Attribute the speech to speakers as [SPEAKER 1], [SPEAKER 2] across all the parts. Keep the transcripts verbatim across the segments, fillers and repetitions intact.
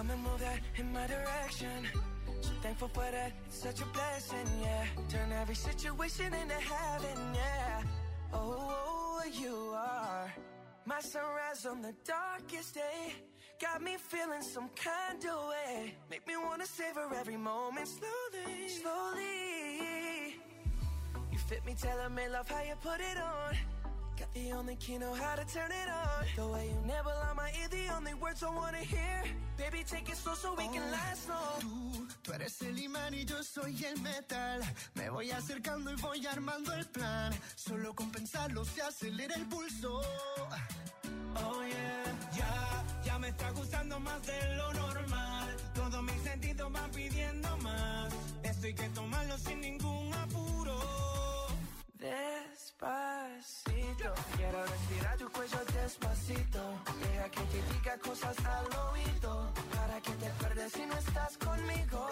[SPEAKER 1] come and move that in my direction. So thankful for that, it's such a blessing, yeah. Turn every situation into heaven, yeah. Oh, you are my sunrise on the darkest day. Got me feeling some kind of way. Make me wanna savor every moment slowly, slowly. You fit me, tailor-made, love how you put it on. Got the only key, know how to turn it on. The way you never lie my ear, the only words I wanna hear. Baby, take it slow so we oh, can last long.
[SPEAKER 2] Tú, tú eres el imán y yo soy el metal. Me voy acercando y voy armando el plan. Solo con pensarlo se acelera el pulso.
[SPEAKER 1] Oh yeah.
[SPEAKER 3] Ya, ya me está gustando más de lo normal. Todos mis sentidos van pidiendo más. Esto hay que tomarlo sin ningún apuro.
[SPEAKER 1] Despacito, quiero respirar tu cuello despacito. Deja que te diga cosas al oído, para que te acuerdes si no estás conmigo.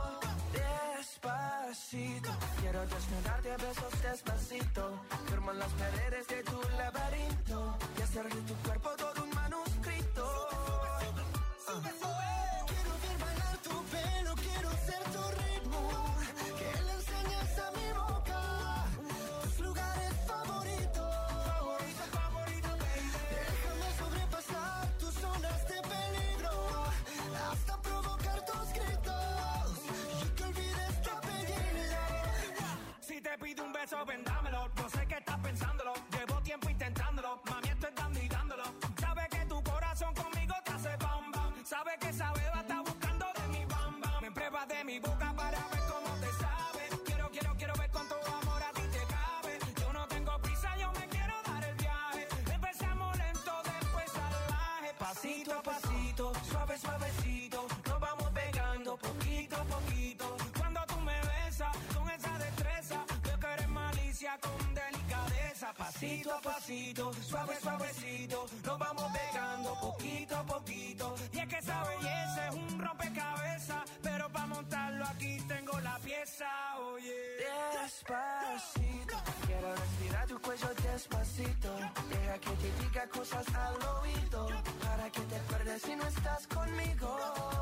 [SPEAKER 1] Despacito, quiero desnudarte a besos despacito. Firmo en las paredes de tu laberinto y hacer de tu cuerpo todo un manuscrito.
[SPEAKER 2] Sube, sube. Quiero ver bailar tu pelo, quiero ser tu ritmo. Que le enseñes a mi boca tus lugares favoritos.
[SPEAKER 3] Favorito, favorito, baby.
[SPEAKER 2] Déjame sobrepasar tus zonas de peligro, hasta provocar tus gritos y que olvides tu apellido.
[SPEAKER 3] Si te pido un beso, ven dámelo. No sé qué estás pensándolo. Llevo tiempo intentándolo. Mami, estoy dando y dándolo. Sabes que tu corazón conmigo te hace bam bam. Sabes que esa beba está buscando de mi bam bam. Me pruebas de mi boca para ver cómo te sabe. Quiero, quiero, quiero ver cuánto amor a ti te cabe. Yo no tengo prisa, yo me quiero dar el viaje. Empezamos lento, después salvaje. Pasito a pasito, suave, suavecito. Nos vamos pegando poquito a poquito. Cuando tú me besas con esa destreza, veo que eres malicia con delicadeza. Pasito a pasito, suave, suavecito. Nos vamos pegando poquito a poquito. Y es que esa belleza es un rompecabezas, pero para montarlo aquí tengo la pieza, oye.
[SPEAKER 1] Despacito, quiero respirar tu cuello despacito. Deja que te diga cosas al oído, para que te acuerdes si no estás conmigo.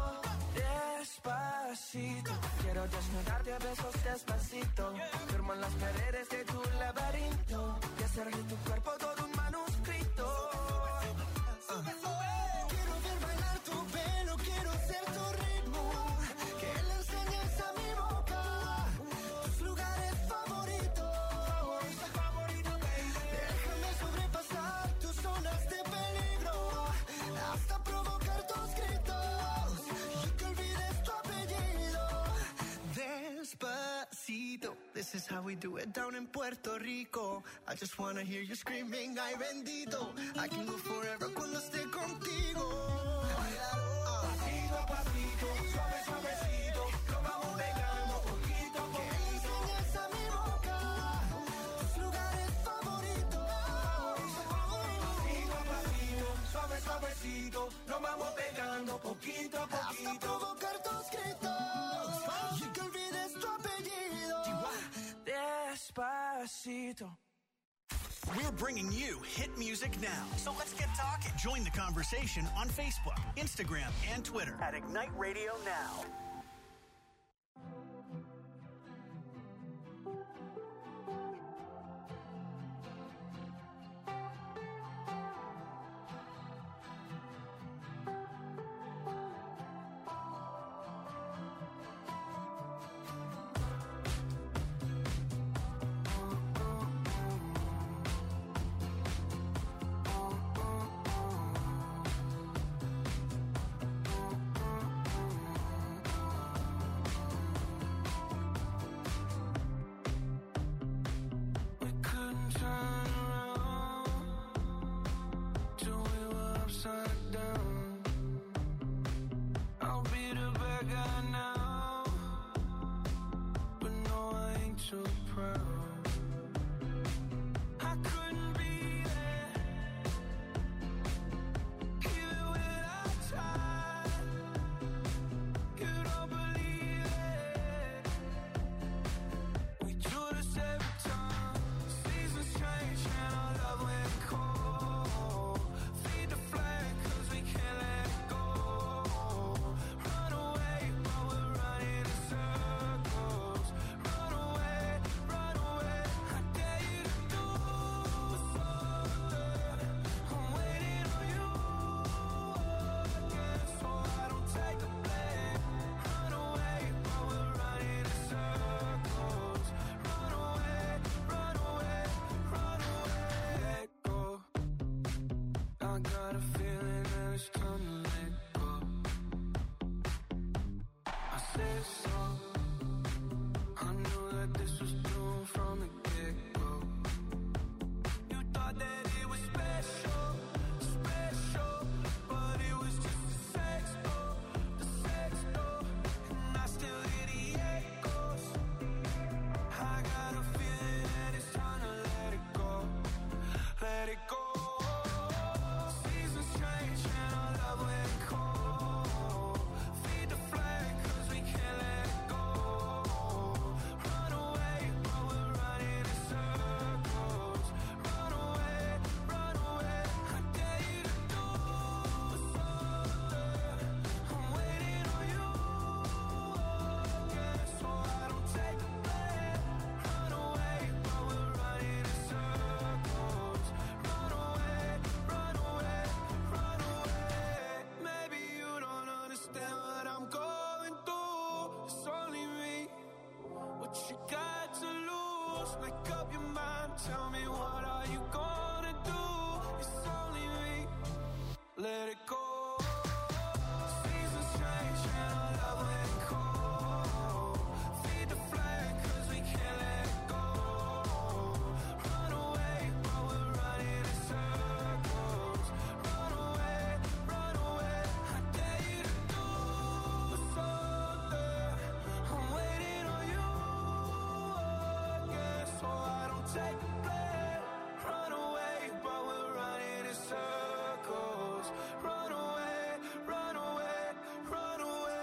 [SPEAKER 1] Despacito, quiero desnudarte a besos despacito. Firmo en las paredes de tu laberinto y hacer de tu cuerpo todo un manuscrito.
[SPEAKER 2] Sube, sube. Quiero ver bailar tu pelo, quiero ser tu ritmo. Que le enseñes a mi boca tus lugares favoritos.
[SPEAKER 3] Favorito, favorito, baby.
[SPEAKER 2] Déjame sobrepasar tus zonas de peligro, hasta provocar tus gritos y que olvides tu apellido. Despacito, this is how we do it down in Puerto Rico. I just wanna hear you screaming, ay bendito. I can go forever cuando esté contigo.
[SPEAKER 3] Pasito a pasito, suave, suavecito. Nos vamos pegando poquito a
[SPEAKER 2] Que
[SPEAKER 3] poquito.
[SPEAKER 2] enseñes a mi boca tus lugares favoritos.
[SPEAKER 3] Pasito a pasito, suave, suavecito. Nos vamos pegando poquito a
[SPEAKER 2] Hasta
[SPEAKER 3] poquito.
[SPEAKER 2] provocar tus gritos y que olvides tu apellido.
[SPEAKER 1] Despacito.
[SPEAKER 4] We're bringing you hit music now. So let's get talking. Join the conversation on Facebook, Instagram, and Twitter at Ignite Radio Now.
[SPEAKER 5] Just make up your mind, tell me what are you gonna do? It's only me, let it go. Seasons change and our love let it go. Feed the flame cause we can't let it go. Run away but we're running in circles. Run away, run away, I dare you to do something. I'm waiting on you again, so I don't take the blame. Run away but we're running in circles. Run away, run away, run away.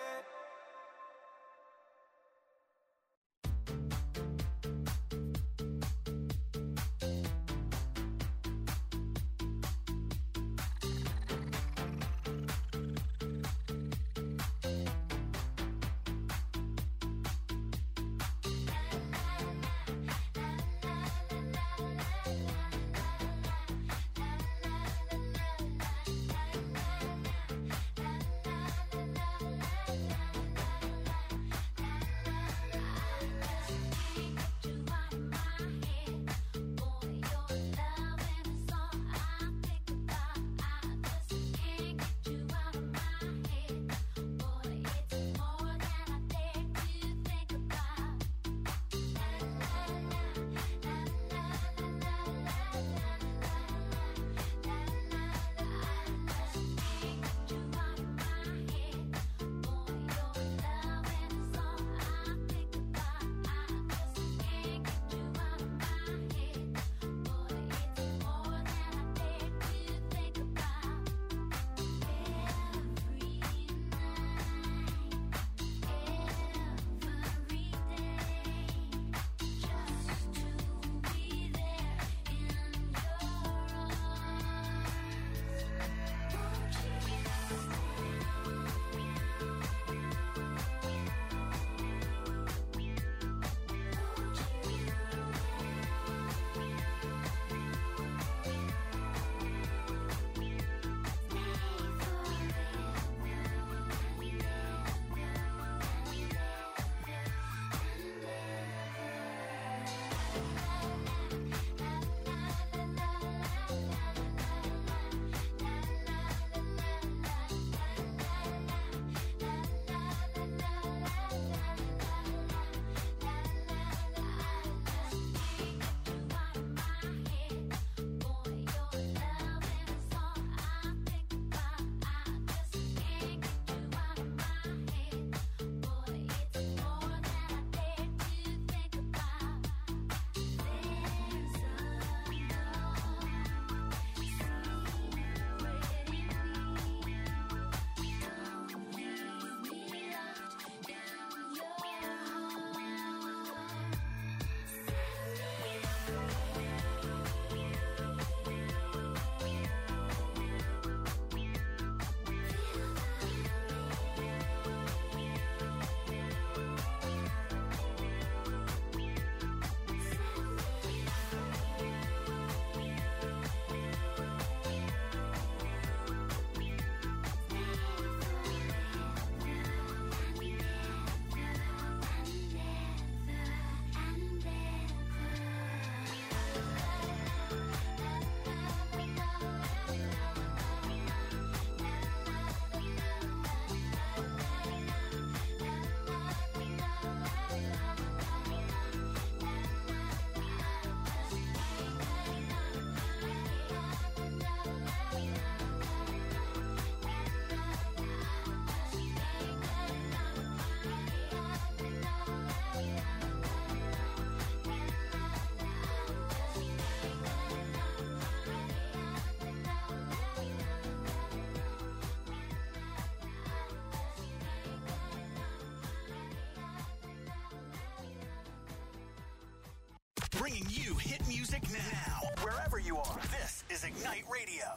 [SPEAKER 4] Bringing you hit music now, wherever you are. This is Ignite Radio.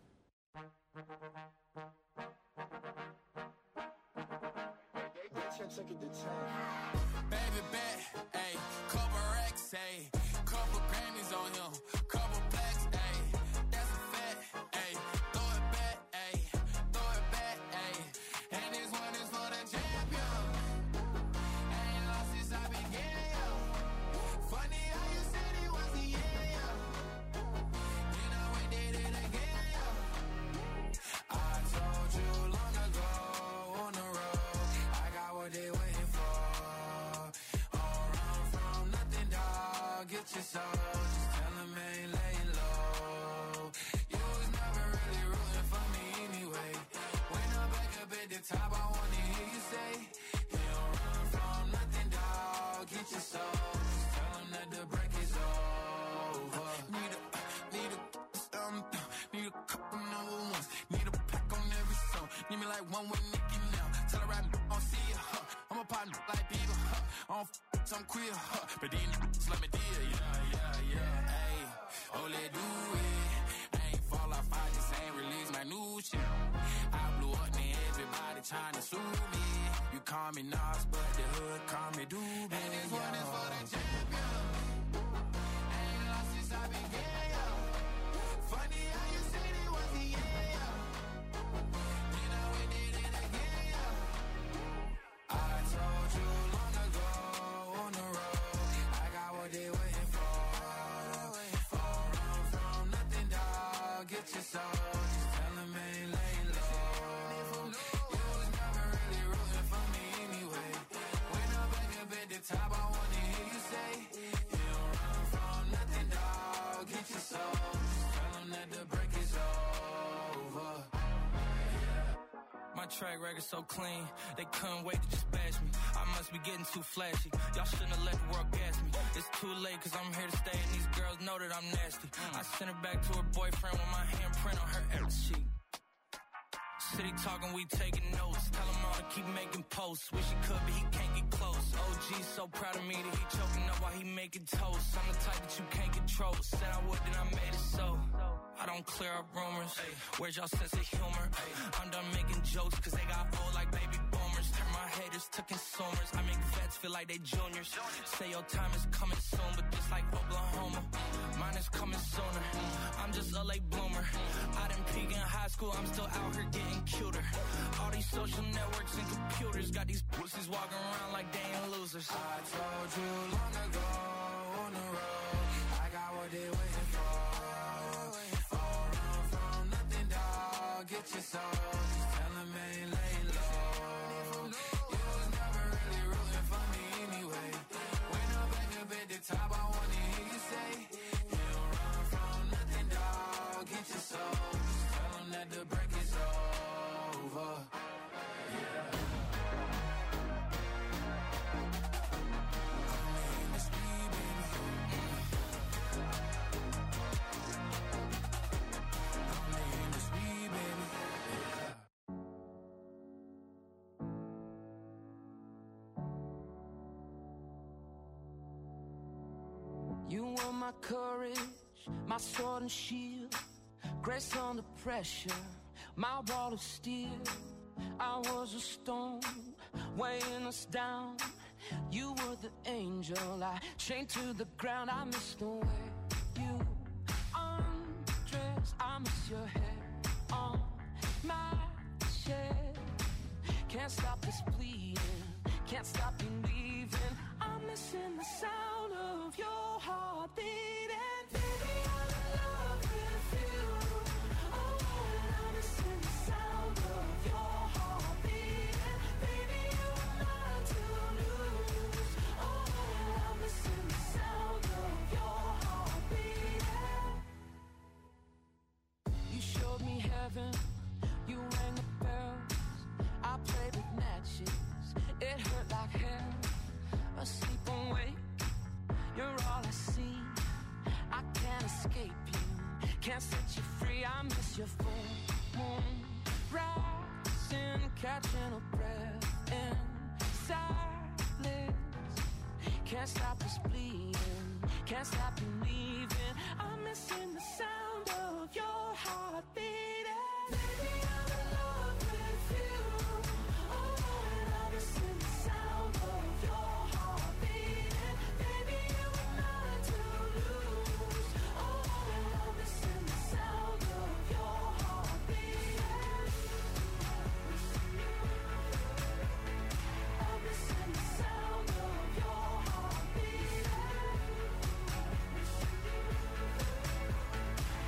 [SPEAKER 6] Baby bet, ayy, couple racks, ayy, couple Grammys on him, couple plaques, ayy, that's a fact, ayy, throw it back, ayy, throw it back, ayy, and this one is for the champion, ain't lost since I began, yo, funny how get your soul. Just tell him I ain't laying low. You was never really rooting for me anyway. When I'm back up at the top, I wanna hear you say, you don't run from nothing, dog. Get your soul. Just tell him that the break is over. Need a, need a, um, need a couple number ones. Need a pack on every song. Need me like one with Nicki now. Tell her I don't see it, huh? I'm a partner like Bieber, huh? I don't f***, I'm queer, huh? But these n***s let me deal, yeah, yeah, yeah. Hey, oh, let's do it. I ain't fall off, I just ain't release my new shit. I blew up, man, everybody trying to sue me. You call me Nas, but the hood call me Doobie. And this one is for the champion. I ain't lost since I began, yo. Funny how you said it was the end, yo. Then I went did it again, yo. I told you long ago on the road, I got what they waiting for. Don't run from nothing, dog. Get your soul. Just tell them I ain't laying low. You was never really rooting for me anyway. When I'm back up at the top, I wanna hear you say, you don't run from nothing, dog. Get your soul. Just tell them that the break is over.
[SPEAKER 3] My track record so clean, they couldn't wait to just bash me. I must be getting too flashy. Y'all shouldn't have let the world gas me. It's too late cause I'm here to stay and these girls know that I'm nasty. I sent her back to her boyfriend with my handprint on her every cheek. City talking, we taking notes. Tell him all to keep making posts. Wish he could, but he can't get close. O G's so proud of me that he choking up while he making toast. I'm the type that you can't control. Said I would, then I made it so. I don't clear up rumors. Where's y'all sense of humor? I'm done making jokes cause they got old like baby boomers. Turn my haters to consumers. I make vets feel like they juniors. Say your time is coming soon, but just like Oklahoma, mine is coming sooner. I'm just a late bloomer. I didn't peak in high school, I'm still out here getting cuter. All these social networks and computers got these pussies walking around like they ain't losers.
[SPEAKER 6] I told you long ago on the road, I got what they waiting for. Don't run from nothing, dog. Get your soul. Just tell them I ain't laying low. You was never really rooting for me anyway. When I'm back up at the top, I wanna hear you say, you don't run from nothing, dog. Get your soul. Just tell them that the break is over. Yeah.
[SPEAKER 1] You were my courage, my sword and shield, grace under pressure, my wall of steel. I was a stone, weighing us down. You were the angel, I chained to the ground. I miss the way you undress. I miss your hair on my chest. Can't stop this bleeding, can't stop you leaving. I'm missing the sound of your heart beating. Baby, I'm in love with you. Oh, and I'm missing the sound of your heart beating. Baby, you are mine to lose. Oh, and I'm missing the sound of your heart beating. You showed me heaven, you rang the bells. I played with matches, it hurt like hell. Asleep and wake, you're all I see. I can't escape you, can't set you free. I miss your full moon rising, catching a breath in silence. Can't stop this bleeding, can't stop you leaving. I'm missing the sound of your heart beating. Baby, I'm in love with you. Oh, and I'm missing the sound of your heart beating. Baby, you are mine to lose. Oh, and I'm missing the sound of your heart beating. I'm missing the sound of your heart beating.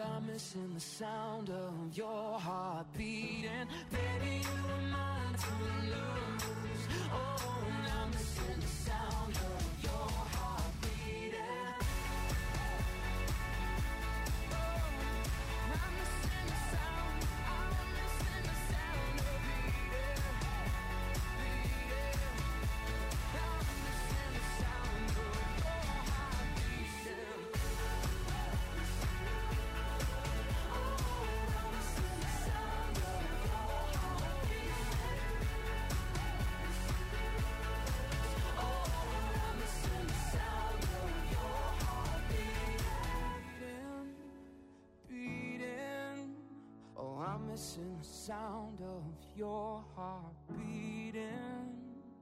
[SPEAKER 1] I'm missing the sound of your heart beating. Baby, you were mine to lose. Oh, and I'm missing the sound of your heart beating. Oh, I'm missing the sound. I'm missing the sound of beating, beating. I'm missing the sound of your heart beating. Missing the sound of your heart beating.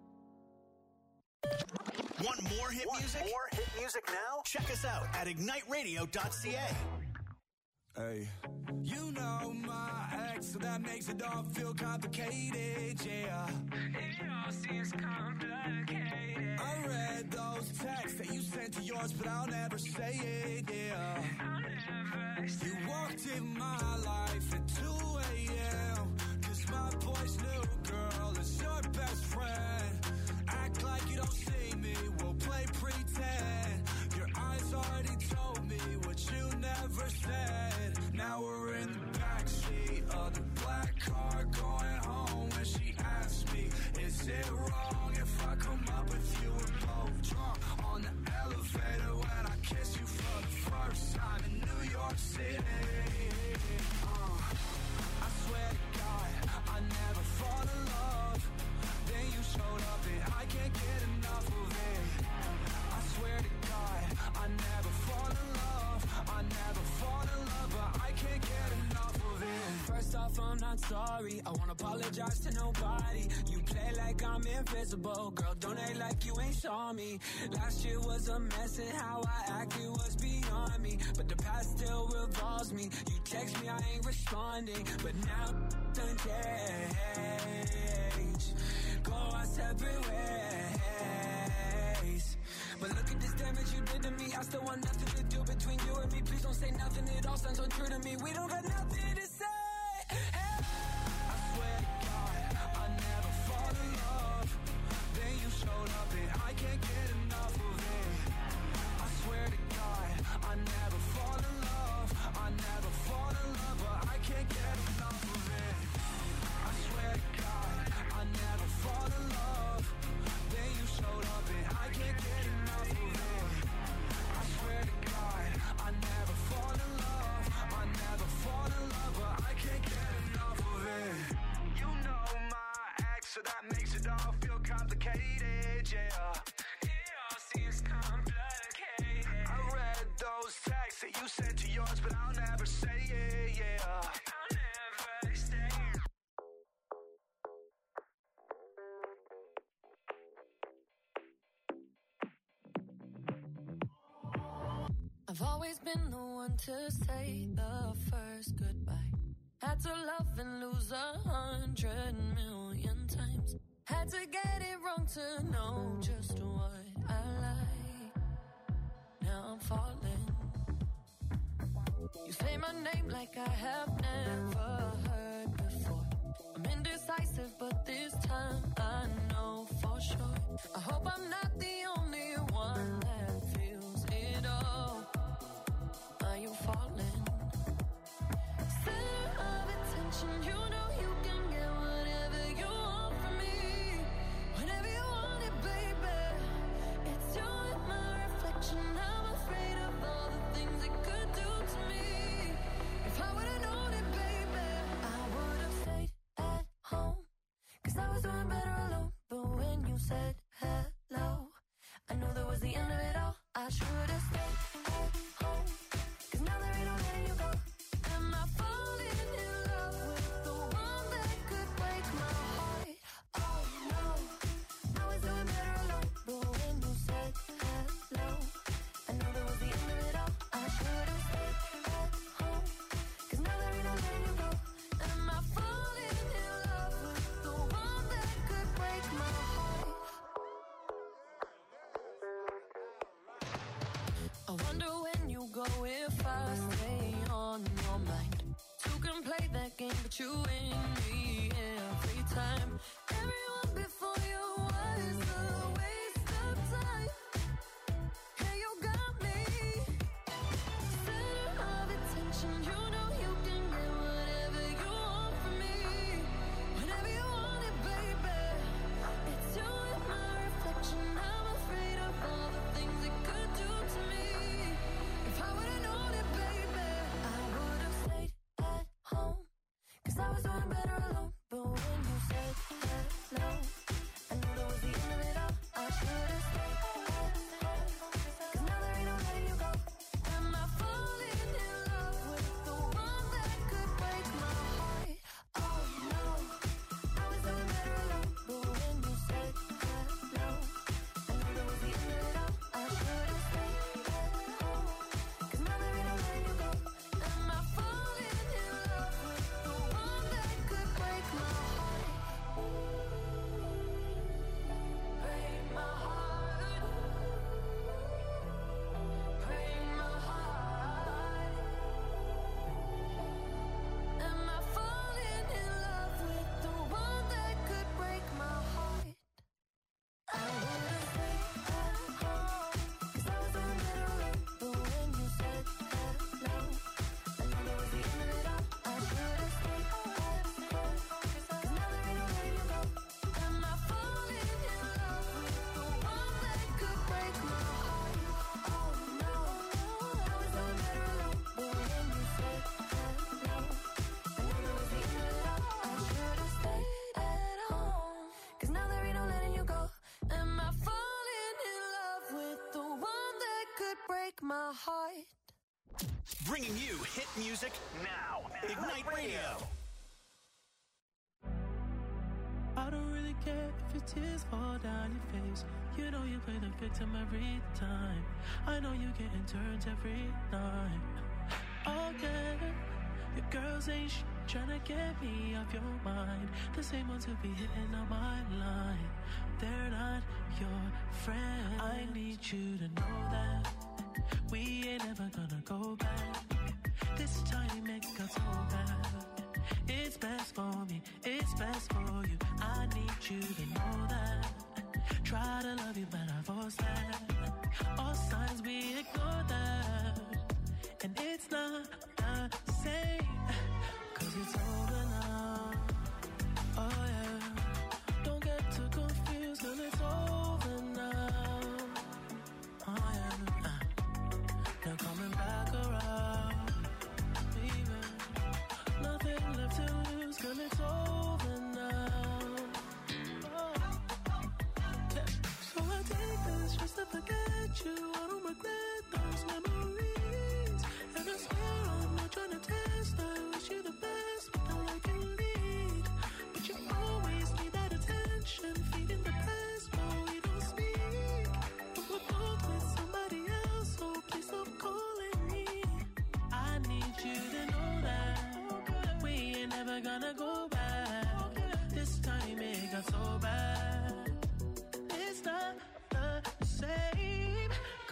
[SPEAKER 4] Want more hit
[SPEAKER 7] Want
[SPEAKER 4] music?
[SPEAKER 7] more hit music now?
[SPEAKER 4] Check us out at ignite radio dot c a.
[SPEAKER 3] Hey, you know my ex, so that makes it all feel complicated, yeah. It all seems complicated. I read those texts that you sent to yours, but I'll never say it, yeah. I'll never say it. You walked in my life at two a.m. Cause my boy's new girl is your best friend. Act like you don't see me, we'll play pretend. Your eyes already told me what you never said. Now we're in the backseat of the black car going home. When she asked me, is it wrong if I come up with you? We're both drunk on the elevator when I kiss you for the first time in New York City. Uh, I swear to God, I never fall in love. Then you showed up and I can't get enough of it. I swear to God, I never fall in love. I never fall in love, but I can't get enough of it. First off, I'm not sorry. I won't apologize to nobody. You play like I'm invisible. Girl, don't act like you ain't saw me. Last year was a mess and how I acted was beyond me. But the past still revolves me. You text me, I ain't responding. But now done change. Go our separate ways. But look at this damage you did to me. I still want nothing to do between you and me. Please don't say nothing, it all sounds untrue to me. We don't got nothing to say. Hey. I swear to God, I never fall in love. Then you showed up and I can't get enough of it. I swear to God, I never fall in love. I never fall in love, but I can't get enough of it. I swear to God, I never fall in love. Then you showed up and I can't get enough of it. I swear to God, I never fall in love. I never fall in love, but I can't get enough of it. You know my ex, so that makes it all feel complicated, yeah. It all seems complicated. I read those texts that you sent to yours, but I'll never say it, yeah. I'll never say it.
[SPEAKER 1] I've always been the one to say the first goodbye. Had to love and lose a hundred million times. Had to get it wrong to know just what I like. Now I'm falling. You say my name like I have never heard before. I'm indecisive, but this time I know for sure. I hope I'm not the only one that feels it all. Are you falling? Center of attention, you know you can get whatever you want from me. Whenever you want it, baby. It's you and my reflection. I'm afraid of all the things it could do to me. If I would've known it, baby, I would've stayed at home. Cause I was doing better alone. But when you said hello, I knew that was the end of it all. I should've stayed at home. Cause now there ain't no letting you go. Am I falling in love with the one that could break my heart? Oh no, I was doing better alone. But when you said hello, I knew that was the end of it all. I should've stayed at home. Cause now there ain't no letting you go. Am I falling in love with the one that could break my heart? I wonder when you go if I stay on
[SPEAKER 7] that game, but you win me every time. Everyone before you was a waste of time. Hey, you got me. Center of attention, you know you can get whatever you want from me. Whenever you want it, baby. It's you and my reflection. I'm afraid of all the things it could do to me. If I would've known it, baby, I would've stayed at home. Cause I was doing better alone. But when you said hello, I knew that was the end of it all. I should've stayed at home. Cause now there ain't no letting you go. Am I falling in love with the one that could break my heart? Oh no, I was doing better alone. But when you said hello, I knew that was the end of it all. I should've stayed at home. Cause now there ain't no letting you go. Am I falling in love with the one that could break my heart? Break my heart. Break my heart. Am I falling in love with the one that could break my heart? I would've stayed at home. Cause I was doing better alone. But when you said hello, I knew that was the end of it all. I should've stayed at home. Cause now there ain't no letting you go. Am I falling in love with the one that could break my heart? Oh no, I was doing better alone. But when you said hello, I knew that was the end of it all. I should've stayed at home. Cause now there ain't no letting you go. Am I falling in love with the one that could break my heart?
[SPEAKER 4] Bringing you hit music now. Ignite Radio.
[SPEAKER 8] I don't really care if your tears fall down your face. You know you play the victim every time. I know you getting turns every night. Okay, your girls ain't sh- tryna get me off your mind. The same ones who be hitting on my line. They're not your friend. I need you to know that we ain't ever gonna go back. This time it got so bad. It's best for me, it's best for you. I need you to know that. Try to love you, but I force that. All signs we ignore that. And it's not the same. Cause it's over now. Oh yeah. Don't get too confused, cause it's over now. Oh yeah. Uh, They're coming back around. Baby. Nothing left to lose, cause it's over now. Oh. Yeah. So I take this just to forget you. I don't regret those memories. And I swear I'm not trying to test. I wish you the best, but all I can lead. But you always need that attention, feeding the past, but we don't speak. But we're both with somebody else, so please stop calling me. I need you to know that we ain't never gonna go back. This time it got so bad. It's not the same.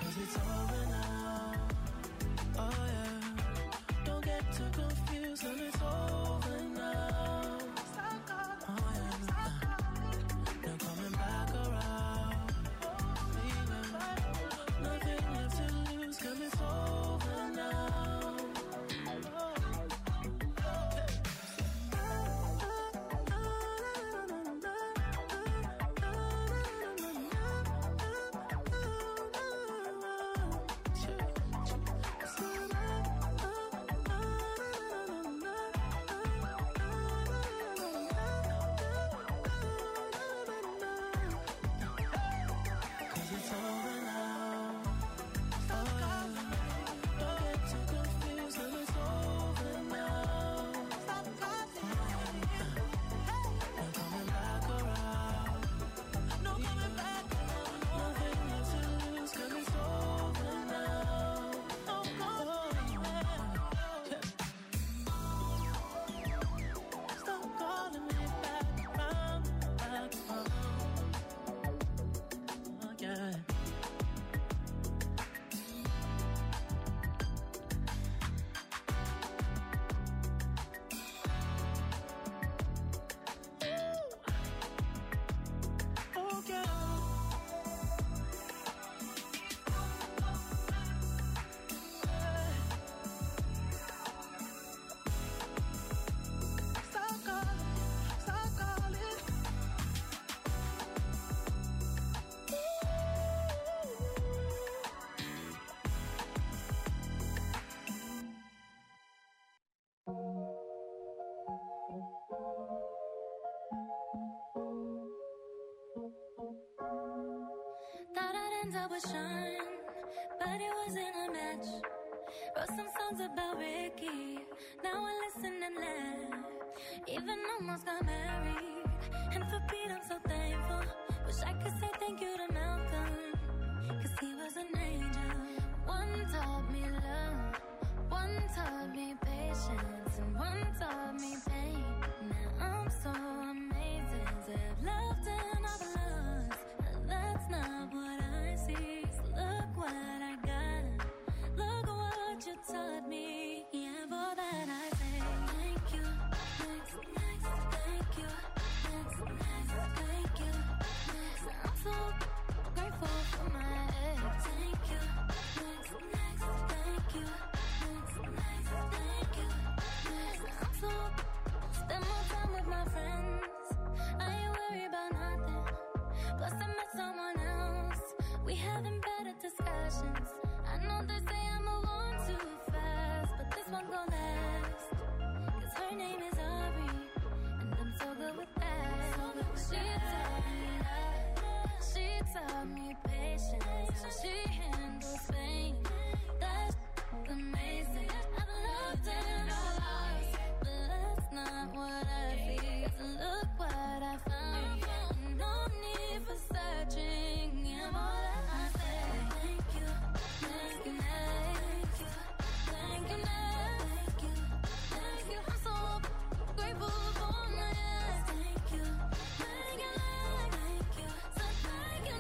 [SPEAKER 7] times I was shunned, but it wasn't a match. Wrote some songs about Ricky, now I listen and laugh. Even almost got married, and for Pete I'm so thankful. Wish I could say thank you to Malcolm, cause he was an angel. One taught me love, one taught me patience, and one taught me pain. Now I'm so amazing to have loved and I've lost, but that's not what I see. So look what I got, look what you taught me. Yeah, for that I say thank you, next, next, thank you, next, next, thank you, next. I'm so grateful for my ex. Thank you, next, next, thank you, next, next, thank you, next. I'm so spend more time with my friends. I ain't worried about nothing. Plus I met someone else. We having better discussions. I know they say I move on too fast, but this one gon' last. Cause her name is Ari, and I'm so good with that. She taught me love, she taught me patience, how she handles pain. That's amazing. I've loved and I lost, but that's not what I see. So look what I found, no need for searching. Yeah, more than I say. Thank you, thank you, thank you, thank you, thank you, thank you. I'm so grateful for my ex. Thank you, thank you, thank you, so thank you,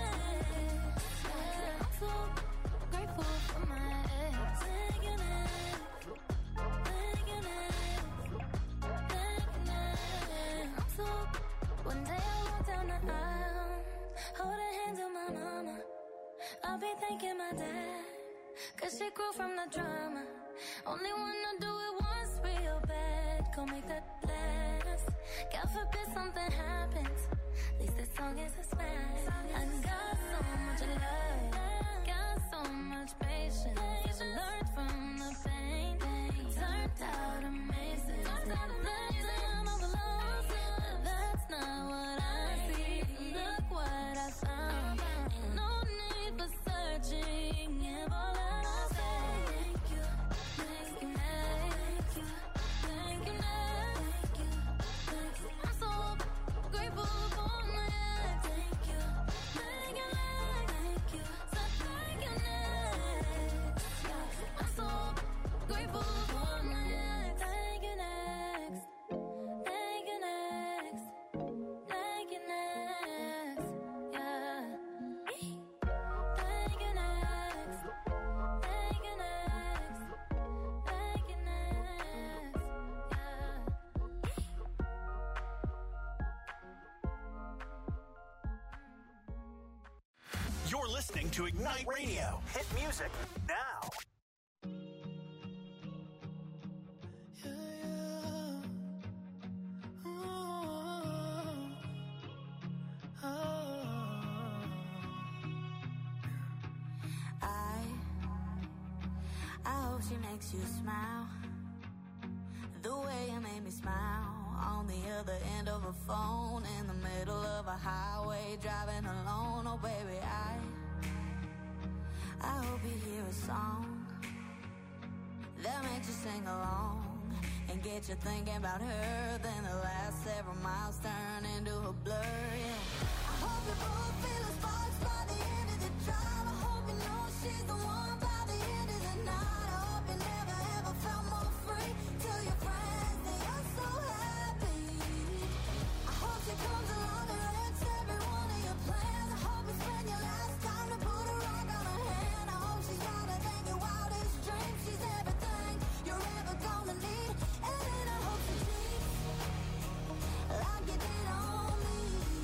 [SPEAKER 7] next. Yeah, I'm so grateful for my ex. Thank you, next. Thank you, next. Thank you, next. I'm so. One day I walk down the aisle, hold a hand to my mama. I'll be thanking my dad, cause she grew from the drama. Only wanna do it once real bad, go make that last. God forbid something happens, at least this song is a smash. I got so much love, got so much patience. I learned from the pain, it turned out amazing. Then I'm lost, but that's not what I see. Look what I found, ain't no need for searching. Yeah, all that I say. Thank you, thank you, thank you, thank you, thank you, thank you. I'm so grateful for my ex. Thank you, thank you, thank you, so thank you, next. I'm so grateful for my ex. Thank you, next. Thank you, next. Thank you, next. Yeah. Thank you, next. Thank you, next. Thank you, next. Yeah.
[SPEAKER 4] You're listening to Ignite Radio. Hit music now.
[SPEAKER 7] I, I hope she makes you smile, the way you made me smile, on the other end of a phone, in the middle of a highway, driving alone. Oh baby, I, I hope you hear a song that makes you sing along and get you thinking about her. Then the last several miles turn into a blur. Yeah. I hope you both feel the sparks by the end of the drive. I hope you know she's the one by the end of the night. I hope you never ever felt more free. Tell your friends that you're so happy. I hope she comes along and wrecks every one of your plans. I hope you spend your last time to put a rock on her hand. I hope she's louder than your wildest dreams. She's everything you're ever gonna need. And then I hope she cheats like you did on me.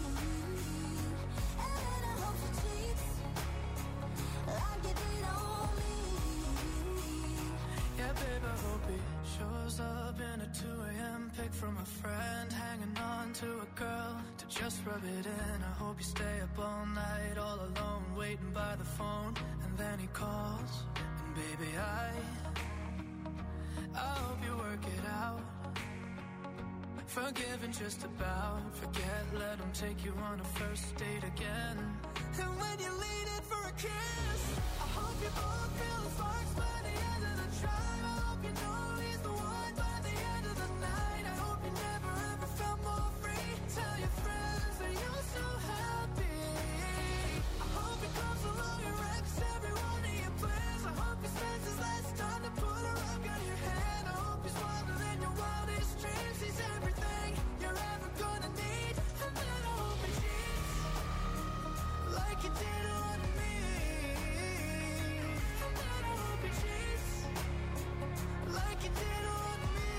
[SPEAKER 7] And then I hope she cheats like you did on me.
[SPEAKER 8] Yeah, babe, I hope he shows up in a two a.m. pic from a friend, hanging on to a girl to just rub it in. I hope you stay up all night, all alone, waiting by the phone, and then he calls. And baby, I, I hope you work it out. Forgive and just about forget, let him take you on a first date again.
[SPEAKER 2] And when you lean in for a kiss, I hope you both feel the sparks by the end of the drive. I hope you know he's the one by the end of the night. I hope you never ever felt more free. Tell your friends that you're so happy. I hope he comes along and wrecks every one of your plans. I hope he spends his last time to put a rock on your hand. I hope he's wilder than your wildest dreams. He's everything you're ever gonna need. And then I hope he cheats like you did on me. And then I hope he cheats like you did on me.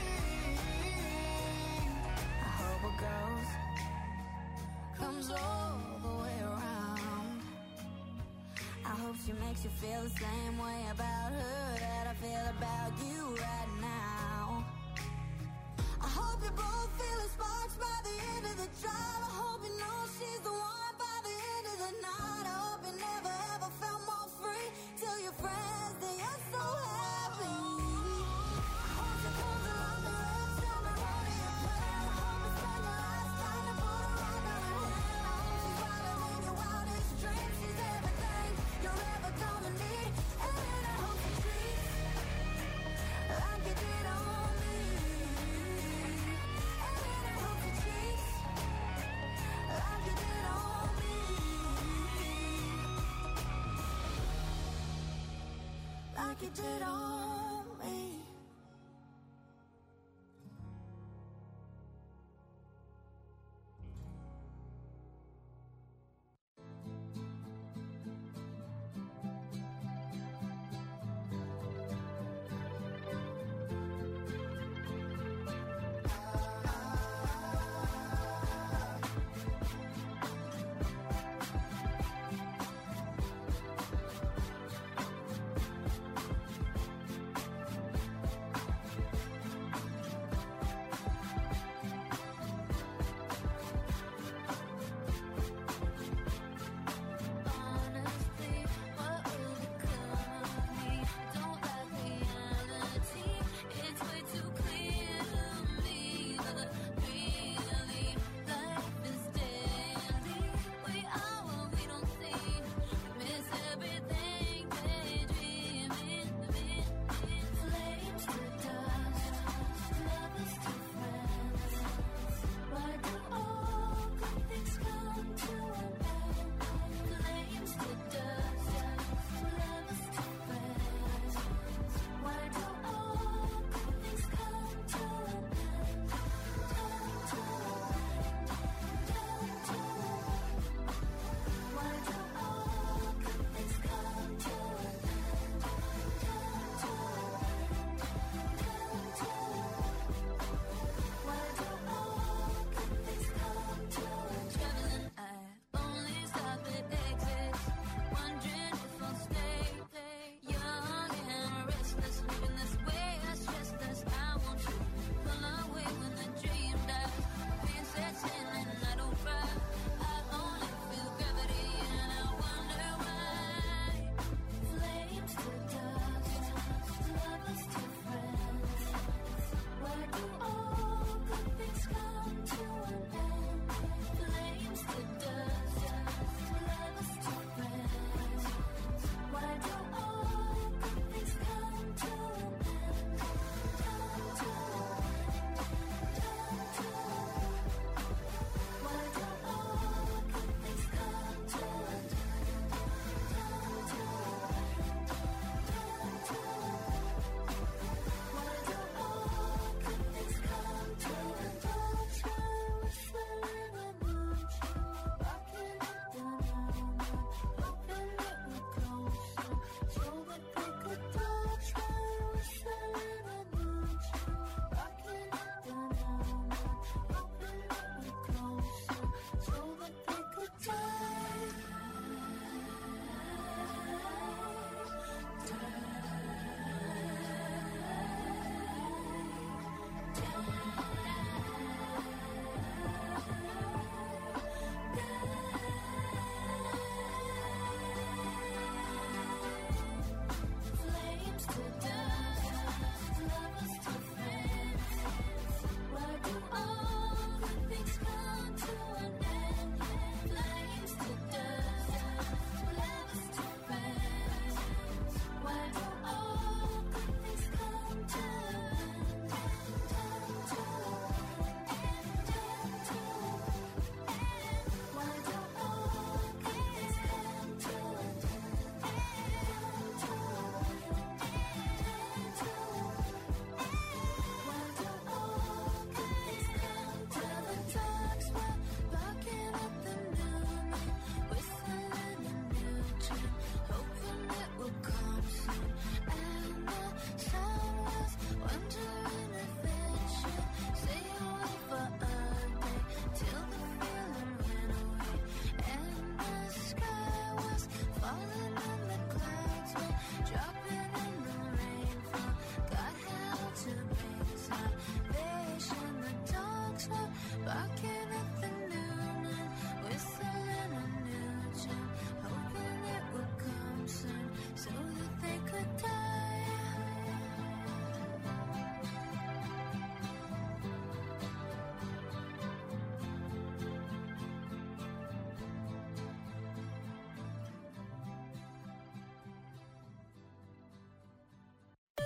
[SPEAKER 7] I hope it goes, comes all the way around. I hope she makes you feel the same way about her that I feel about you right now. I hope you both feel the sparks by the end of the drive. I hope you know she's the one by the end of the night. I hope you never ever felt more free. Tell your friends that you're so happy. I hope she comes along and wrecks every one of your plans. I hope you spend your last time to put a rock on her hand. I hope she's wilder than your wildest dreams. She's everything you're ever gonna need. And then I hope she treats like you did on me. And then I hope she treats like you did on me. Like you did on me.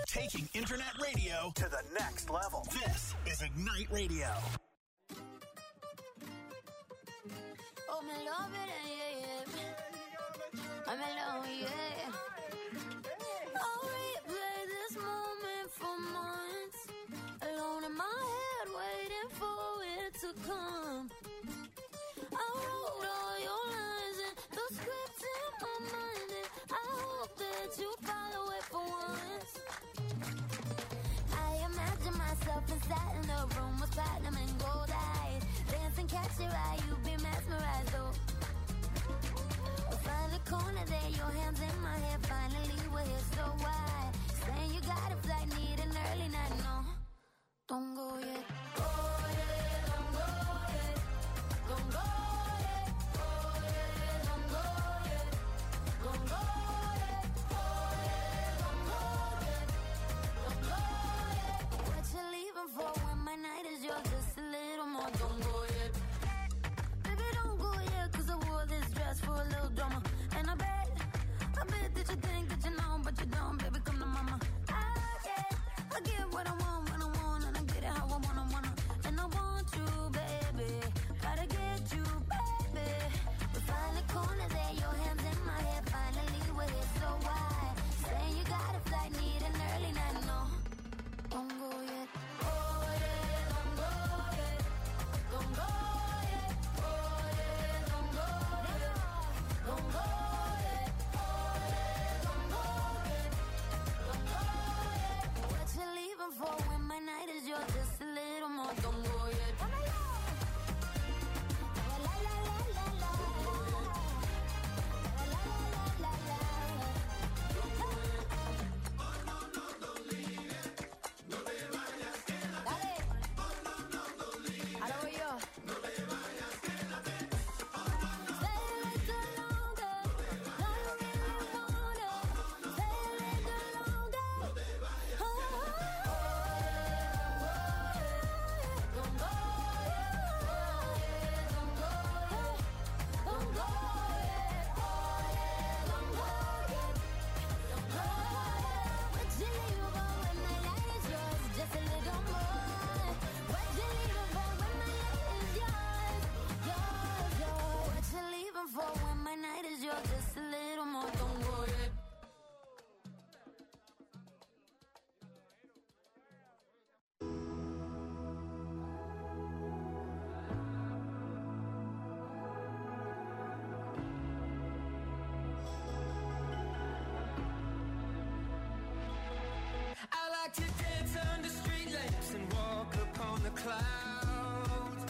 [SPEAKER 4] Taking internet radio to the next level. This is Ignite Radio.
[SPEAKER 7] Oh, me love it, yeah, yeah. I'm alone, yeah. I'll replay this moment for months. Alone in my head, waiting for it to come. I wrote all your lines and the script in my mind, and I hope that you follow it for once. I imagine myself inside in the room with platinum and gold eyes. Dance and catch your eye, you be mesmerized, though. We'll find a corner there, your hands in my hair. Finally, we're here, so why? Saying you got a flight, need an early night, no. Don't go yet. Oh, yeah, don't go yet. Don't go yet. Oh, yeah, don't go yet. Don't go yet. Oh, yeah, don't go yet. Don't go yet. What you leaving for when my night is yours? Just a little more. Don't go yet. Baby, don't go yet, 'cause I wore this dress for a little drama. And I bet, I bet that you think that you know, but you don't. Baby, come to mama. I get, I get what I want when I want, and I get it how I wanna, wanna. And I want you, baby. Gotta get you, baby. We find a corner there, your hands in my hair. Finally, we're here, so why? Saying you got a flight, need an early night, no. Don't go yet. Oh, yeah, don't go yet. Don't go yet. Oh, yeah, don't go yet. Don't go yet. Oh, yeah, don't go yet. Don't go yet. What you leaving for when my night is yours? Just a little more. Don't go yet. La, la, la, la, la, la. La, la, la, la, la, la. Dale. Ahora voy yo. Stay a little longer. No, you really wanna. Stay a little longer. Oh, don't go yet. Don't go yet. Don't go yet. Oh, yeah, don't go yet. Don't go yet. What you leaving for when my night is yours? Just a little more. What you leaving for when my night is yours? Yours, yours. What you leaving for when my night is yours? Just a little more. Don't go yet.
[SPEAKER 5] I like to dance under street lamps and walk upon the clouds.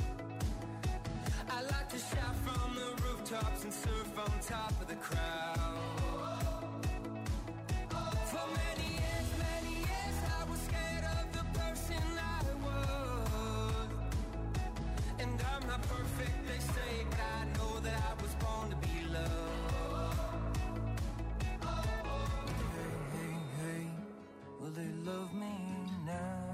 [SPEAKER 5] I like to shout from the rooftops and surf on top of the crowd. For many years, many years, I was scared of the person I was. And I'm not perfect, they say, but I know that I was born to be loved. Hey, hey, hey, will they love me now?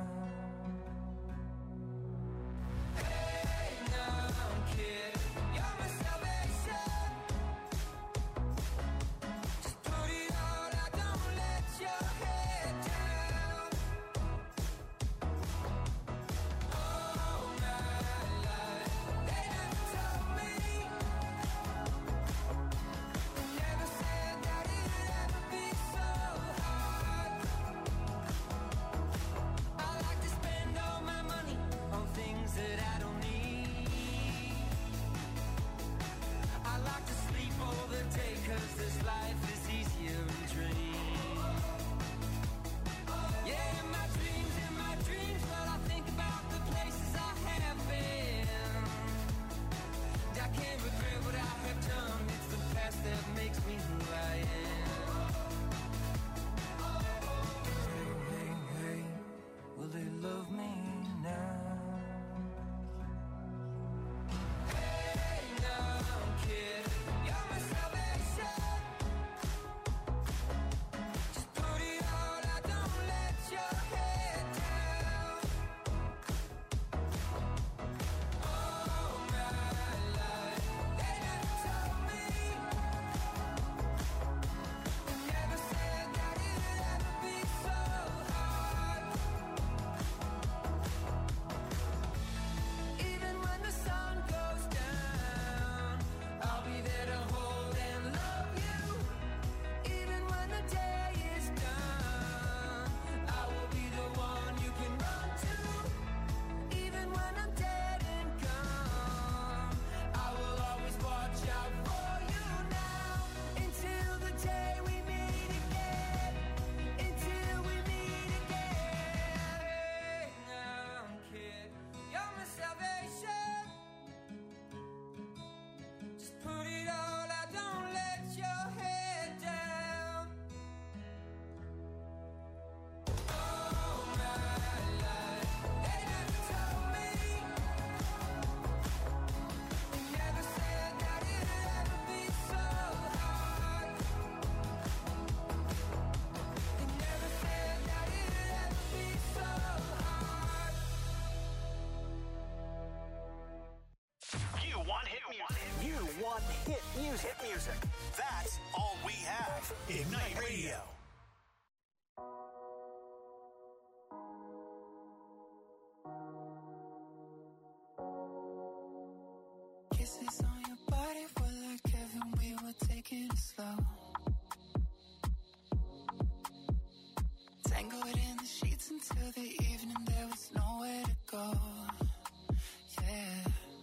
[SPEAKER 5] Hey, now, kid, you're my salvation.
[SPEAKER 4] want hit music. You want hit music. Hit music. That's all we have. Ignite Radio.
[SPEAKER 2] Kisses on your body were like heaven, we were taking it slow. Tangled in the sheets until the evening, there was nowhere to go. Yeah.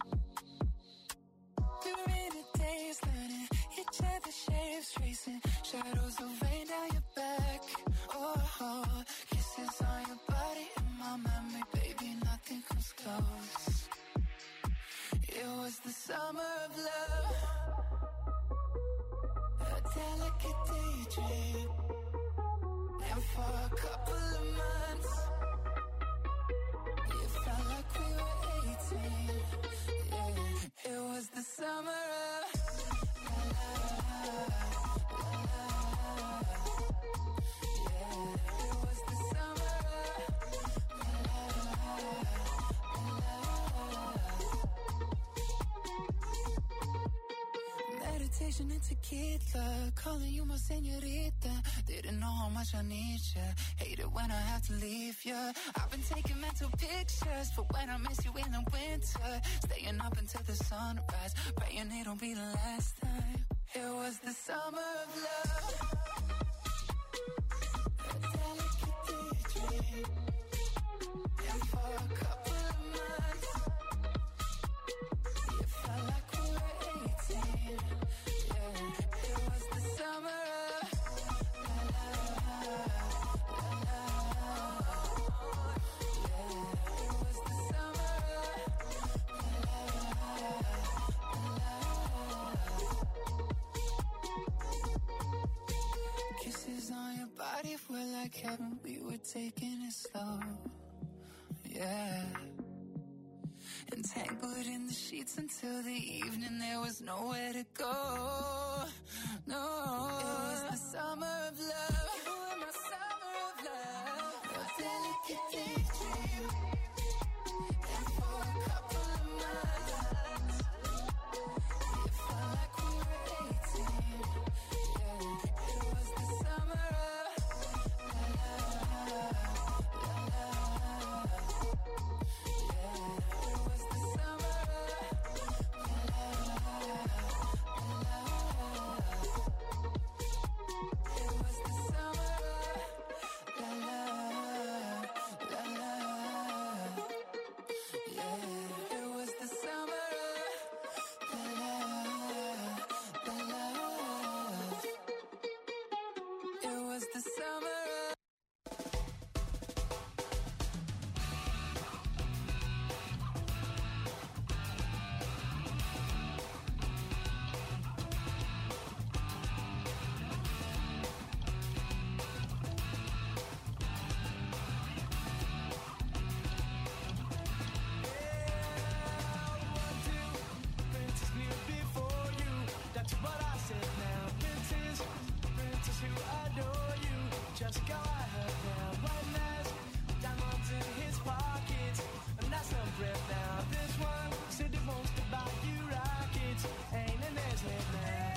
[SPEAKER 2] We were in a daze, learning each other's shapes, tracing shadows of rain down your back. Oh, oh, kisses on your body in my memory, baby, nothing comes close. It was the summer of love, a delicate daydream. And for a couple of months, it felt like we were eighteen. Yeah, it was the summer of la la la la. Yeah, it was the summer of la la la. Meditation and tequila, calling you my señorita. Didn't know how much I need ya. Hate it when I have to leave ya. I've been taking mental pictures for when I miss you in the winter. Staying up until the sunrise, praying it'll be the last time. It was the summer of love, a delicate daydream. And for a couple of months, it felt like we were eighteen. Yeah, it was the summer of la la la la. Yeah, it was the summer of la la la. Kisses on your body were like heaven, we were taking it slow. Yeah. Entangled in the sheets until the evening, there was nowhere to go. No, it was the summer of love. You were my summer of love, a delicate daydream. And for a couple of months, it felt like we were eighteen. Yeah, it was the summer of la la la la. Yeah, it was the summer of la la la. It was the summer of la la la la. Yeah, it was the summer of la la la la. It was the summer of
[SPEAKER 3] Princess knew before you. That's what I said now. Princess, princess who adore you. Just go ahead now. One last diamonds in his pockets. And that's some breath now. This one said he wants to buy you rockets. Ain't in his head now.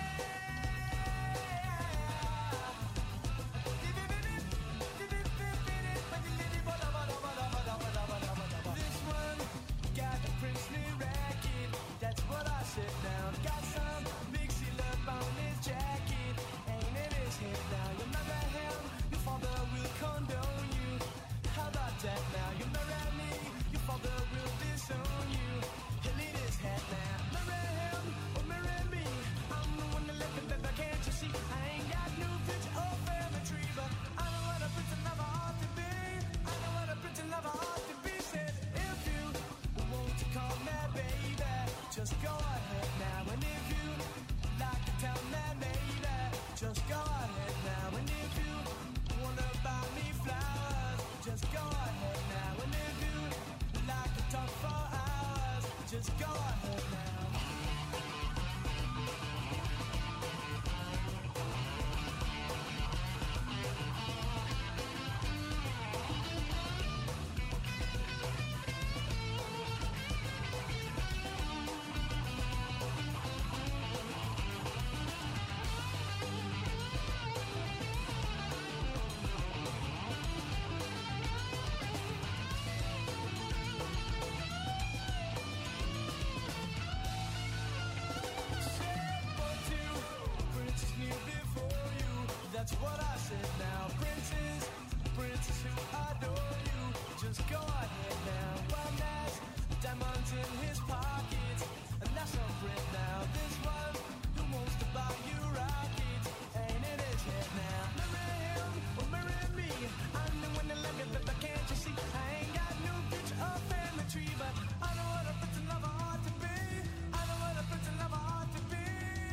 [SPEAKER 3] This one got a princely racket. That's what I said now. Got some big seal up on his jacket. Ain't in his head now. You marry him, your father will condone you. How about that now? You marry me, your father will disown you. He'll eat his hat now. Marry him or marry me. I'm the one that left him, baby, can't you see? I ain't got no picture or family tree, but I know what a prince and lover ought to be. I know what a prince and lover ought to be. Said if you want to call me baby, just go ahead now. And if you like to tell me baby, just go ahead now. And if you wanna buy me flowers, just go ahead now. And if you like to talk for hours, just go ahead now.
[SPEAKER 1] just go ahead now. One has diamonds in his pockets, and that's a friend now. This one who wants to buy you rockets ain't in his head now. Marry him or marry me. I'm the one that love you, but can't you see? I ain't got no picture or family tree, but I know what a prince and lover ought to be. I know what a prince and lover ought to be.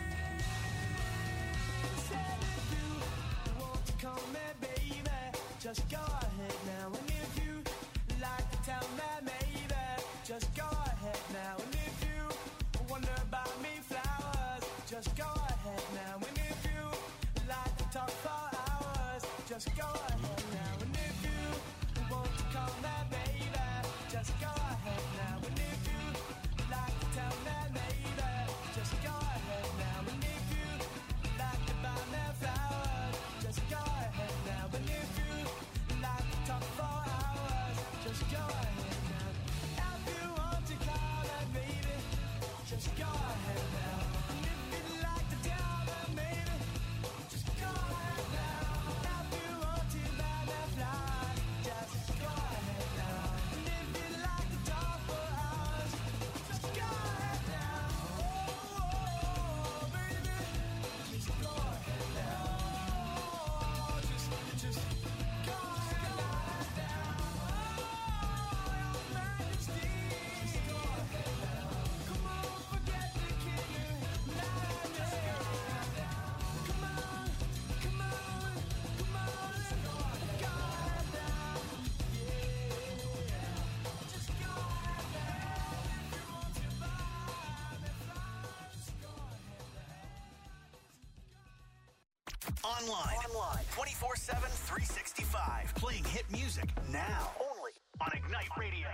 [SPEAKER 1] Said if you want to call me baby, just go ahead now. And if you like to tell me maybe, just go ahead now. And if you wonder about me flowers, just go ahead now. And if you like to talk for hours, just go ahead now. And if you want to call me baby, just go ahead now. And if you like to tell me maybe, just go ahead now. And if you like to buy me flowers, just go ahead now. And if you like to talk for hours, just go ahead now. If you want to call me baby, just go ahead now. And if you'd like to tell me maybe, just go ahead now. If you want to buy me flowers, just go ahead now. And if you'd like to talk for hours, just go ahead now. Oh, baby, just go ahead now. Oh, just, just go ahead now. Oh, your majesty, just go ahead now. Come on, forget the king. Now, just go ahead now. Come on, come on, come on, just go ahead now. Yeah, just go ahead now. If you want to buy me flowers, just go ahead now.
[SPEAKER 4] Online. Online. twenty-four seven, three sixty-five. Playing hit music now. Only on Ignite Radio.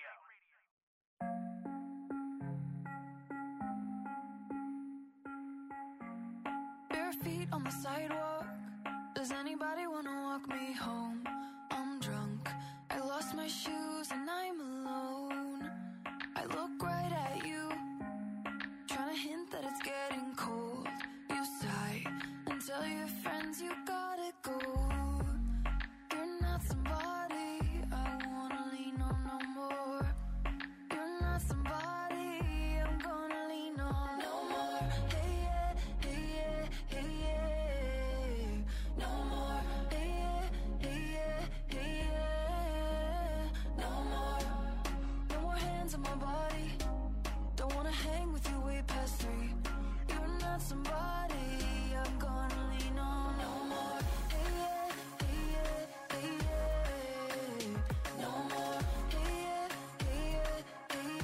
[SPEAKER 7] Bare feet on the sidewalk. Does anybody wanna walk me home? I'm drunk. I lost my shoes and I'm alone. I look right at you, trying to hint that it's getting cold. You sigh and tell your friends you gotta go. You're not somebody I wanna lean on no more. You're not somebody I'm gonna lean on no more. Hey yeah, hey yeah, hey yeah. No more. Hey yeah, hey yeah, hey yeah. No more. No more hands on my body. Don't wanna hang with you way past three. You're not somebody I'm gonna lean on no more. Hey yeah, hey yeah, hey yeah. No more. Hey yeah, hey yeah, hey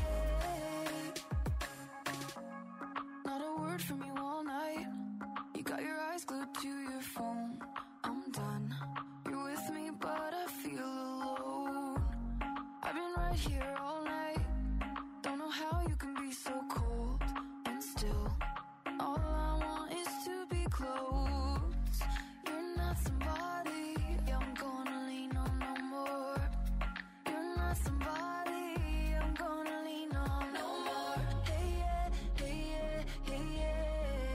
[SPEAKER 7] yeah. Not a word from you all night. You got your eyes glued to your phone. I'm done. You're with me, but I feel alone. I've been right here all night. Don't know how you can be so cold and still. All I want is to be close. You're not somebody I'm gonna lean on no more. You're not somebody I'm gonna lean on no more. Hey yeah, hey yeah, hey yeah.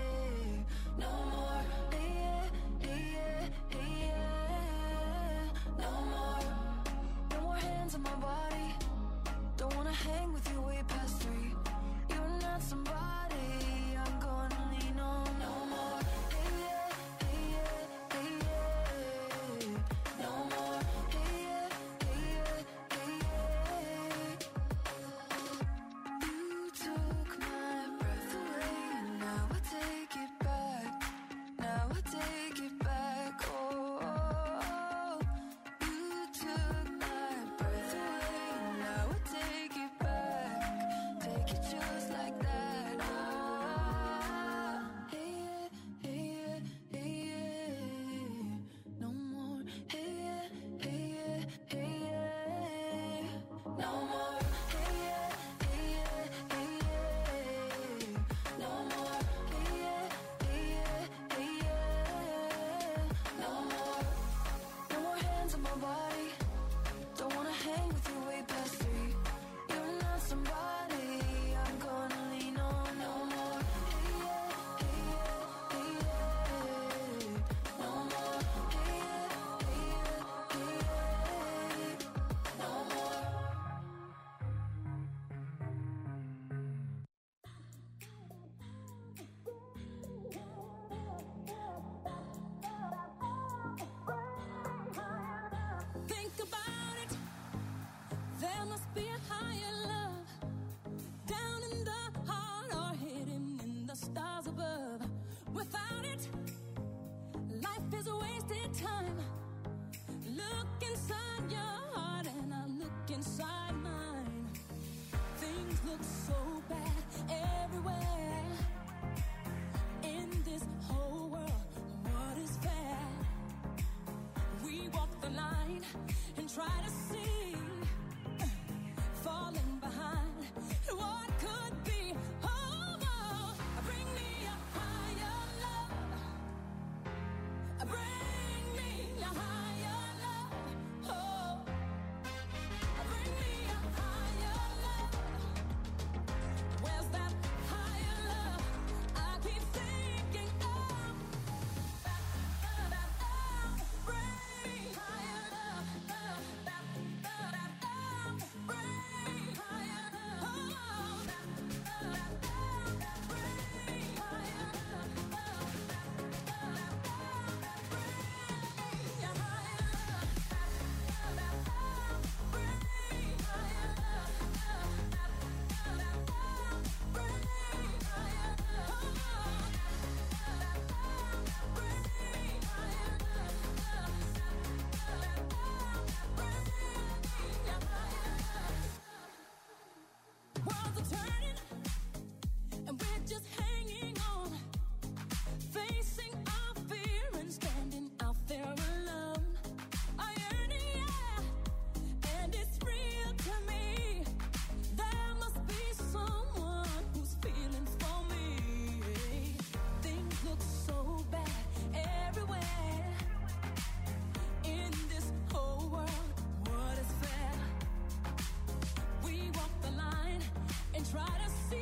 [SPEAKER 7] life is a wasted time. Look inside your heart and I look inside mine. Things look so bad everywhere. In this whole world, what is fair? We walk the line and try to see, falling behind what could be. Oh, oh, bring me a higher love. Bring me a higher love. Oh, bring me a higher love. Where's that higher love? I keep thinking of. Bring me higher love. Bring me higher love. Worlds are turning, and we're just hanging on, facing our fear and standing out there alone. I yearn, yeah, and it's real to me. There must be someone who's feeling for me. Things look so bad everywhere. In this whole world, what is fair? We walk the line and try to see,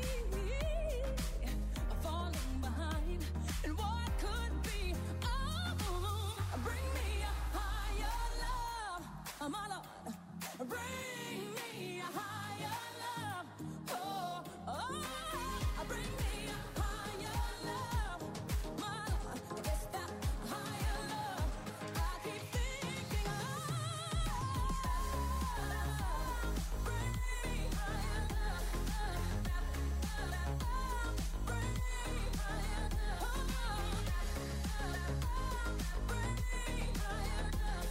[SPEAKER 7] falling behind and what could be. Oh, bring me a higher love, my Lord. Bring me a higher love. Oh, oh, bring me a higher love, my Lord. It's that higher love I keep thinking of. Bring me higher love. Bring me higher love. Bring me higher love.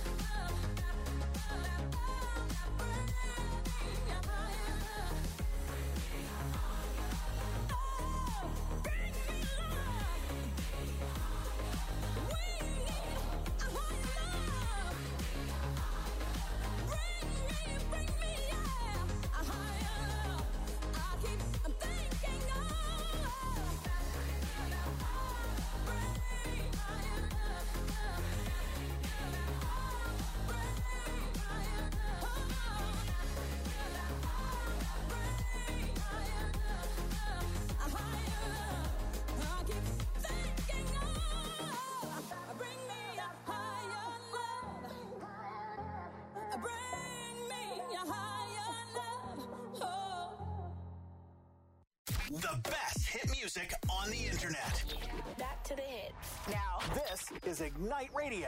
[SPEAKER 4] The best hit music on the internet.
[SPEAKER 9] Back to the hits. Now,
[SPEAKER 4] This is Ignite Radio.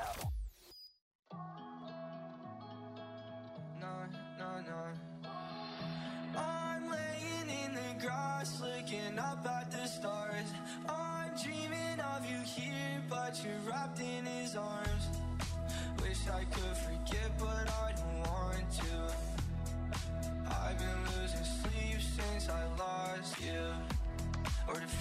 [SPEAKER 5] No, no, no. I'm laying in the grass, looking up at the stars. I'm dreaming of you here, but you're wrapped in his arms. Wish I could forget.